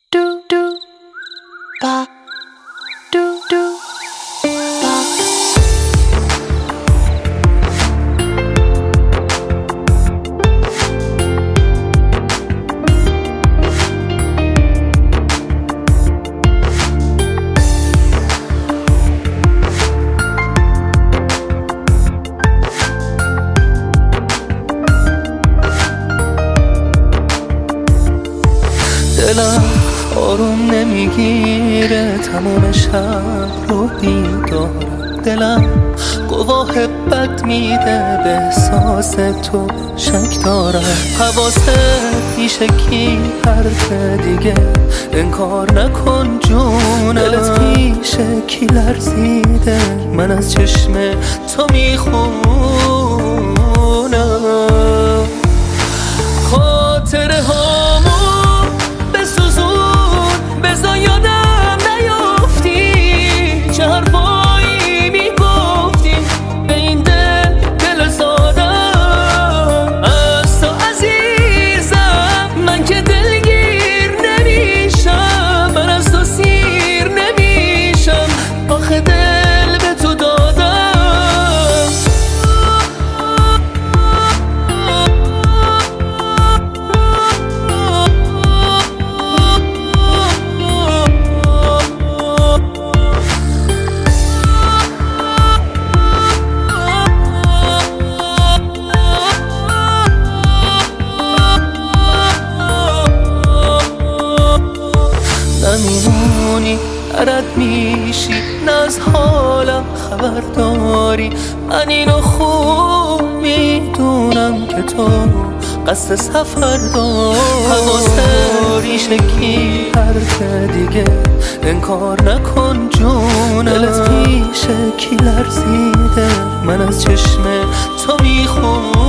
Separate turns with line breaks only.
do do ba do do ba. دلم آروم نمیگیره، تمام شب رو بیدارم. دلم گواه بد میده، به احساس تو شک دارم. حواست پیشه کی حرف دیگه انکار نکن جونم. دلت پیشه کی لرزیده، من از چشم تو میخونم. خاطره هامون بسوزون، بزا یادم نیافتی چه حرفایی میگفتیم به این دل سادم. از تو عزیزم من که دلگیر نمیشم، من از تو سیر نمیشم، آخه دل به تو دادم. نمیمونی رد میشی، نه از حالم خبر داری. من اینو خوب میدونم که تو قصد سفر داری. حواست ریشه کی حرف دیگه انکار نکن جونم. دلت پیشه کی لرزیده، من از چشم تو میخونم.